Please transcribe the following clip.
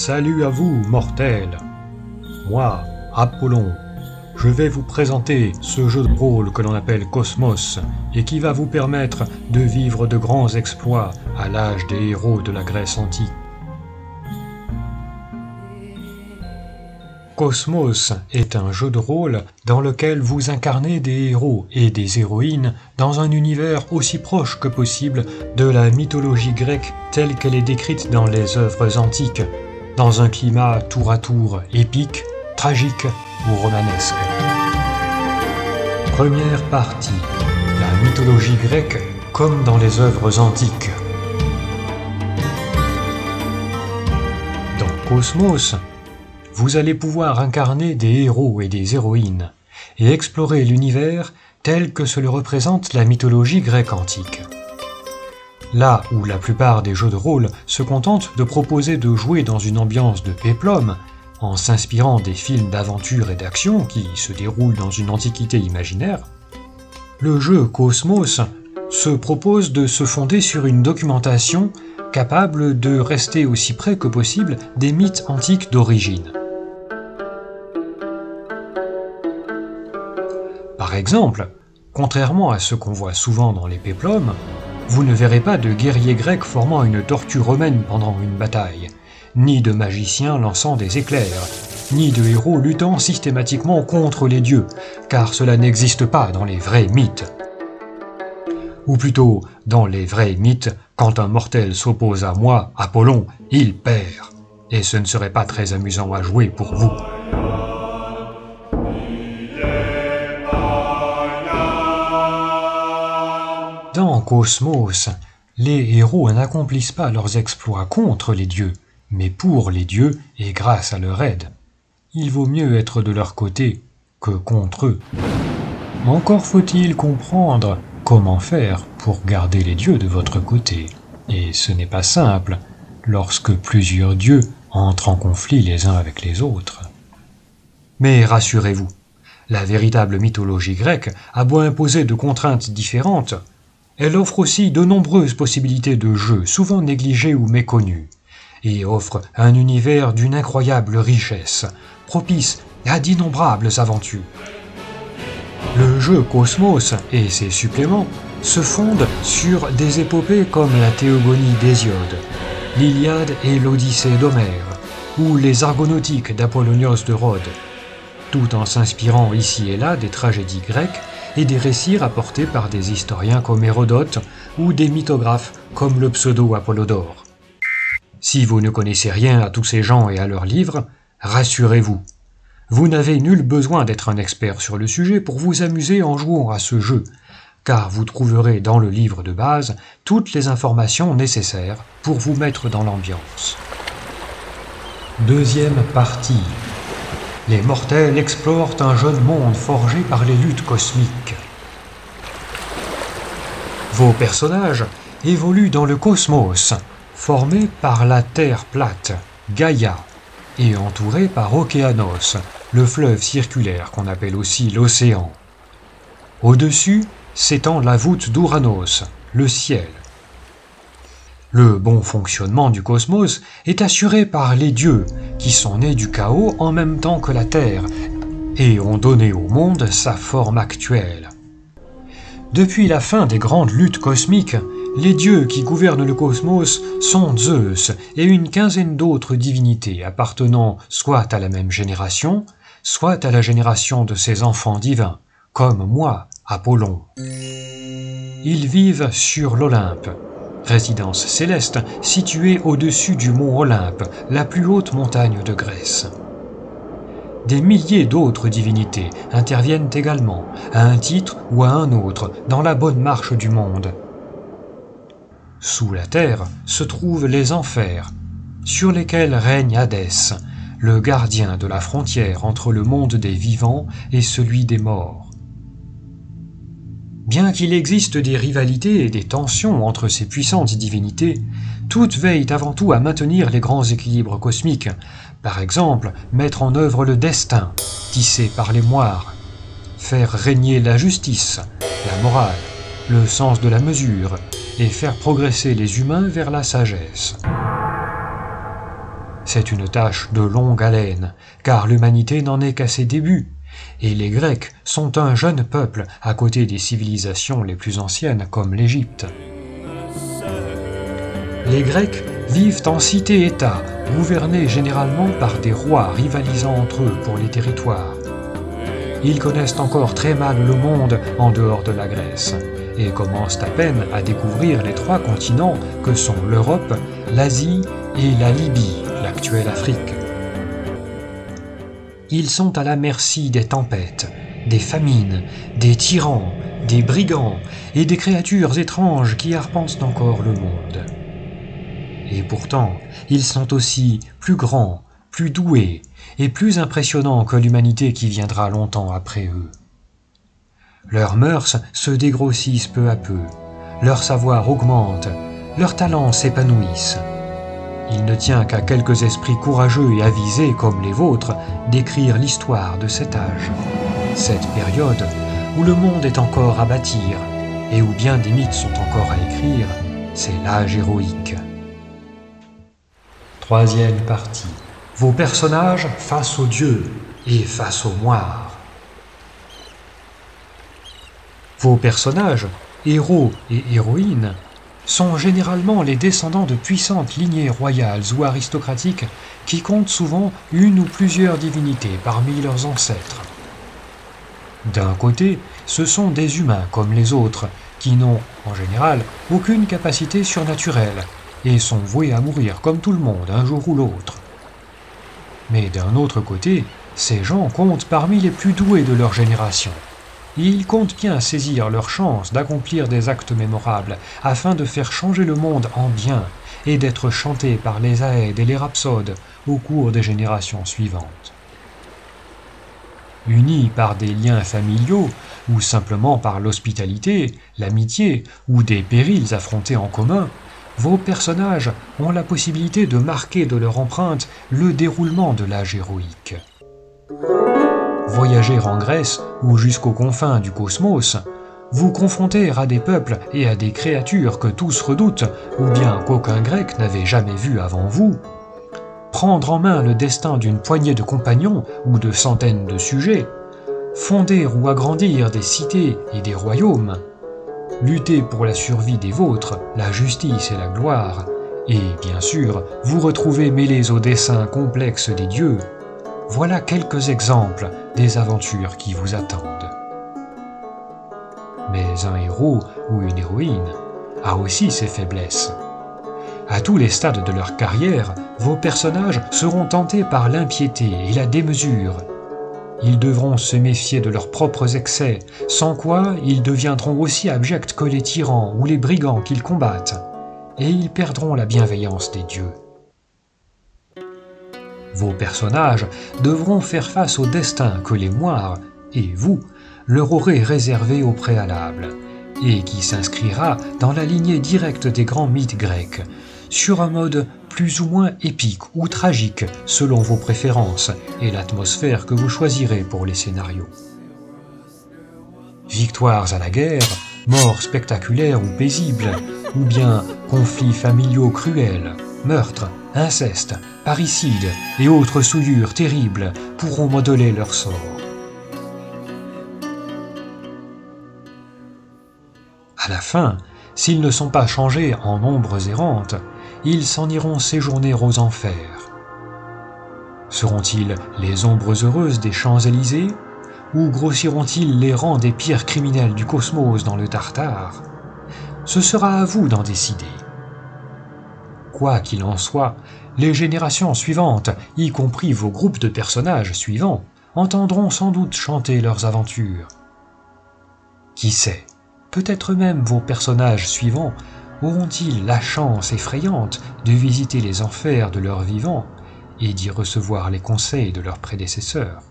Salut à vous, mortels! Moi, Apollon, je vais vous présenter ce jeu de rôle que l'on appelle Cosmos et qui va vous permettre de vivre de grands exploits à l'âge des héros de la Grèce antique. Cosmos est un jeu de rôle dans lequel vous incarnez des héros et des héroïnes dans un univers aussi proche que possible de la mythologie grecque telle qu'elle est décrite dans les œuvres antiques, dans un climat tour à tour épique, tragique ou romanesque. Première partie, la mythologie grecque comme dans les œuvres antiques. Dans Cosmos, vous allez pouvoir incarner des héros et des héroïnes et explorer l'univers tel que se le représente la mythologie grecque antique. Là où la plupart des jeux de rôle se contentent de proposer de jouer dans une ambiance de péplum, en s'inspirant des films d'aventure et d'action qui se déroulent dans une antiquité imaginaire, le jeu Cosmos se propose de se fonder sur une documentation capable de rester aussi près que possible des mythes antiques d'origine. Par exemple, contrairement à ce qu'on voit souvent dans les péplums, vous ne verrez pas de guerriers grecs formant une tortue romaine pendant une bataille, ni de magiciens lançant des éclairs, ni de héros luttant systématiquement contre les dieux, car cela n'existe pas dans les vrais mythes. Ou plutôt, dans les vrais mythes, quand un mortel s'oppose à moi, Apollon, il perd, et ce ne serait pas très amusant à jouer pour vous. Dans Cosmos, les héros n'accomplissent pas leurs exploits contre les dieux, mais pour les dieux et grâce à leur aide. Il vaut mieux être de leur côté que contre eux. Encore faut-il comprendre comment faire pour garder les dieux de votre côté, et ce n'est pas simple lorsque plusieurs dieux entrent en conflit les uns avec les autres. Mais rassurez-vous, la véritable mythologie grecque a beau imposer de contraintes différentes, elle offre aussi de nombreuses possibilités de jeu, souvent négligées ou méconnues, et offre un univers d'une incroyable richesse, propice à d'innombrables aventures. Le jeu Cosmos et ses suppléments se fondent sur des épopées comme la Théogonie d'Hésiode, l'Iliade et l'Odyssée d'Homère, ou les Argonautiques d'Apollonios de Rhodes, tout en s'inspirant ici et là des tragédies grecques et des récits rapportés par des historiens comme Hérodote ou des mythographes comme le pseudo-Apollodore. Si vous ne connaissez rien à tous ces gens et à leurs livres, rassurez-vous, vous n'avez nul besoin d'être un expert sur le sujet pour vous amuser en jouant à ce jeu, car vous trouverez dans le livre de base toutes les informations nécessaires pour vous mettre dans l'ambiance. Deuxième partie. Les mortels explorent un jeune monde forgé par les luttes cosmiques. Vos personnages évoluent dans le cosmos, formé par la Terre plate, Gaïa, et entouré par Océanos, le fleuve circulaire qu'on appelle aussi l'océan. Au-dessus s'étend la voûte d'Ouranos, le ciel. Le bon fonctionnement du cosmos est assuré par les dieux, qui sont nés du chaos en même temps que la Terre, et ont donné au monde sa forme actuelle. Depuis la fin des grandes luttes cosmiques, les dieux qui gouvernent le cosmos sont Zeus et une quinzaine d'autres divinités appartenant soit à la même génération, soit à la génération de ses enfants divins, comme moi, Apollon. Ils vivent sur l'Olympe, résidence céleste située au-dessus du mont Olympe, la plus haute montagne de Grèce. Des milliers d'autres divinités interviennent également, à un titre ou à un autre, dans la bonne marche du monde. Sous la terre se trouvent les enfers, sur lesquels règne Hadès, le gardien de la frontière entre le monde des vivants et celui des morts. Bien qu'il existe des rivalités et des tensions entre ces puissantes divinités, toutes veillent avant tout à maintenir les grands équilibres cosmiques, par exemple mettre en œuvre le destin, tissé par les moires, faire régner la justice, la morale, le sens de la mesure, et faire progresser les humains vers la sagesse. C'est une tâche de longue haleine, car l'humanité n'en est qu'à ses débuts, et les Grecs sont un jeune peuple à côté des civilisations les plus anciennes comme l'Égypte. Les Grecs vivent en cité-État, gouvernés généralement par des rois rivalisant entre eux pour les territoires. Ils connaissent encore très mal le monde en dehors de la Grèce, et commencent à peine à découvrir les 3 continents que sont l'Europe, l'Asie et la Libye, l'actuelle Afrique. Ils sont à la merci des tempêtes, des famines, des tyrans, des brigands et des créatures étranges qui arpentent encore le monde. Et pourtant, ils sont aussi plus grands, plus doués et plus impressionnants que l'humanité qui viendra longtemps après eux. Leurs mœurs se dégrossissent peu à peu, leur savoir augmente, leurs talents s'épanouissent. Il ne tient qu'à quelques esprits courageux et avisés comme les vôtres d'écrire l'histoire de cet âge, cette période où le monde est encore à bâtir et où bien des mythes sont encore à écrire, c'est l'âge héroïque. 3e partie. Vos personnages face aux dieux et face aux moires. Vos personnages, héros et héroïnes, sont généralement les descendants de puissantes lignées royales ou aristocratiques qui comptent souvent une ou plusieurs divinités parmi leurs ancêtres. D'un côté, ce sont des humains comme les autres, qui n'ont, en général, aucune capacité surnaturelle, et sont voués à mourir comme tout le monde un jour ou l'autre. Mais d'un autre côté, ces gens comptent parmi les plus doués de leur génération. Ils comptent bien saisir leur chance d'accomplir des actes mémorables afin de faire changer le monde en bien et d'être chantés par les aèdes et les rhapsodes au cours des générations suivantes. Unis par des liens familiaux ou simplement par l'hospitalité, l'amitié ou des périls affrontés en commun, vos personnages ont la possibilité de marquer de leur empreinte le déroulement de l'âge héroïque. Voyager en Grèce ou jusqu'aux confins du cosmos, vous confronter à des peuples et à des créatures que tous redoutent ou bien qu'aucun grec n'avait jamais vu avant vous, prendre en main le destin d'une poignée de compagnons ou de centaines de sujets, fonder ou agrandir des cités et des royaumes, lutter pour la survie des vôtres, la justice et la gloire, et bien sûr vous retrouver mêlés aux desseins complexes des dieux, voilà quelques exemples des aventures qui vous attendent. Mais un héros ou une héroïne a aussi ses faiblesses. À tous les stades de leur carrière, vos personnages seront tentés par l'impiété et la démesure. Ils devront se méfier de leurs propres excès, sans quoi ils deviendront aussi abjects que les tyrans ou les brigands qu'ils combattent, et ils perdront la bienveillance des dieux. Vos personnages devront faire face au destin que les moires, et vous, leur aurez réservé au préalable, et qui s'inscrira dans la lignée directe des grands mythes grecs, sur un mode plus ou moins épique ou tragique selon vos préférences et l'atmosphère que vous choisirez pour les scénarios. Victoires à la guerre, morts spectaculaires ou paisibles, ou bien conflits familiaux cruels, meurtres, inceste, parricides et autres souillures terribles pourront modeler leur sort. À la fin, s'ils ne sont pas changés en ombres errantes, ils s'en iront séjourner aux enfers. Seront-ils les ombres heureuses des Champs-Élysées, ou grossiront-ils les rangs des pires criminels du cosmos dans le Tartare? Ce sera à vous d'en décider. Quoi qu'il en soit, les générations suivantes, y compris vos groupes de personnages suivants, entendront sans doute chanter leurs aventures. Qui sait, peut-être même vos personnages suivants auront-ils la chance effrayante de visiter les enfers de leurs vivants et d'y recevoir les conseils de leurs prédécesseurs.